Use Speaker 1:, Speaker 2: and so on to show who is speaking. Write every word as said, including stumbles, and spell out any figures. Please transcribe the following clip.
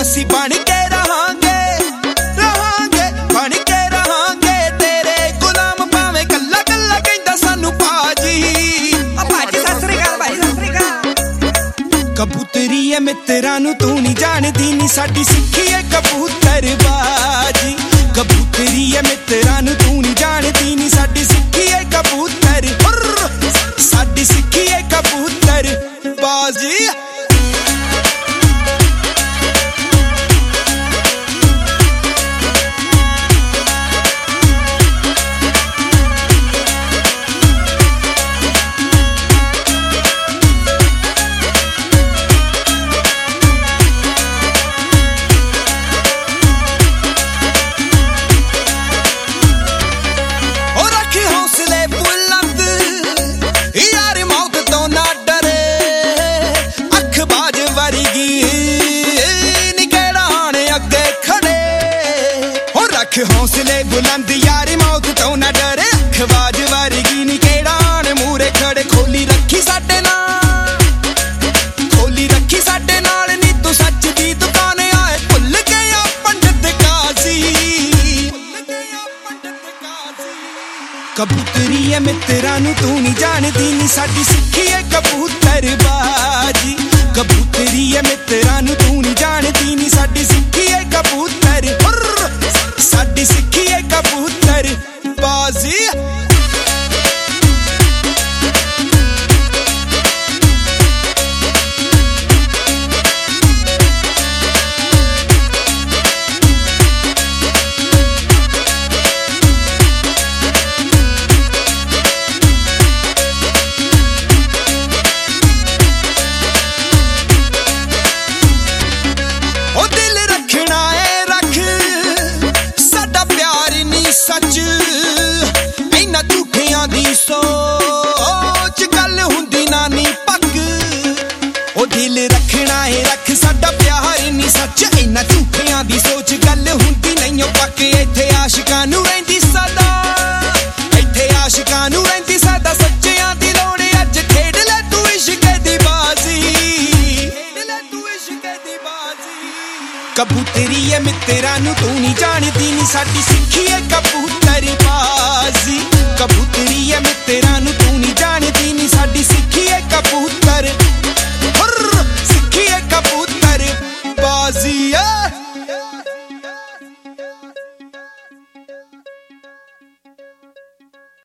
Speaker 1: ਅਸੀਂ ਬਣ ਕੇ ਰਹਾਂਗੇ ਰਹਾਂਗੇ ਬਣ ਕੇ ਰਹਾਂਗੇ ਤੇਰੇ ਗੁਲਾਮ ਭਾਵੇਂ ਕੱਲਾ ਕੱਲਾ ਕਹਿੰਦਾ ਸਾਨੂੰ ਭਾਜੀ
Speaker 2: ਓ ਭਾਜੀ ਸਤਿ ਸ੍ਰੀ ਅਕਾਲ ਭਾਈ ਸਤਿ ਸ੍ਰੀ ਅਕਾਲ
Speaker 1: ਕਬੂਤਰੀ ਐ ਮਿੱਤਰਾਂ ਨੂੰ ਤੂੰ ਨਹੀਂ ਜਾਣਦੀ ਨੀ ਸਾਡੀ ਸਿੱਖੀ ਐ ਕਬੂਤਰਬਾਜੀ ਕਬੂਤਰੀ ਐ ਮਿੱਤਰਾਂ ਨੂੰ ਤੂੰ ਨਹੀਂ ਜਾਣਦੀ ਨੀ ਸਾਡੀ ਸਿੱਖੀ ਐ ਕਬੂਤਰ ਸਾਡੀ ਸਿੱਖੀ ਐ ਕਬੂਤਰਬਾਜੀ हौसले बुलंद यारी मौत तो ना डरे अखबाज वर्गी नी केड़ा आने मूरे खड़े खोली रखी साडे नाल खोली रखी साडे नाल नी तू सच दी दुकान आए भुल गया पंडित काजी कबूतरी है मित्रा नू तू नहीं जानदी नी साडी सिक्खी है कबूतरबाजी कबूतरी है मित्रा नू तू नहीं जानदी नी साडी सिक्खी है कबूतर साडी सिक्खी है कबूतरबाजी सच इन्ना झूठियां दी सोच गल हुंदी नानी पक ओ दिल रखना है रख साडा प्यार नी सच इन्ना झूठियां दी सोच गल हुंदी नहीं पक इत्थे आशिकां नू रहिंदी सदा इत्थे आशिकां नू रहिंदी सदा सच्चियां दी लोड़ अज खेड ले तू इश्क दी बाजी खेड ले तू इश्क दी बाजी कबूतरी है मित्रा नू तू नहीं जानदी नी साडी सिक्खी है कबूतरबाजी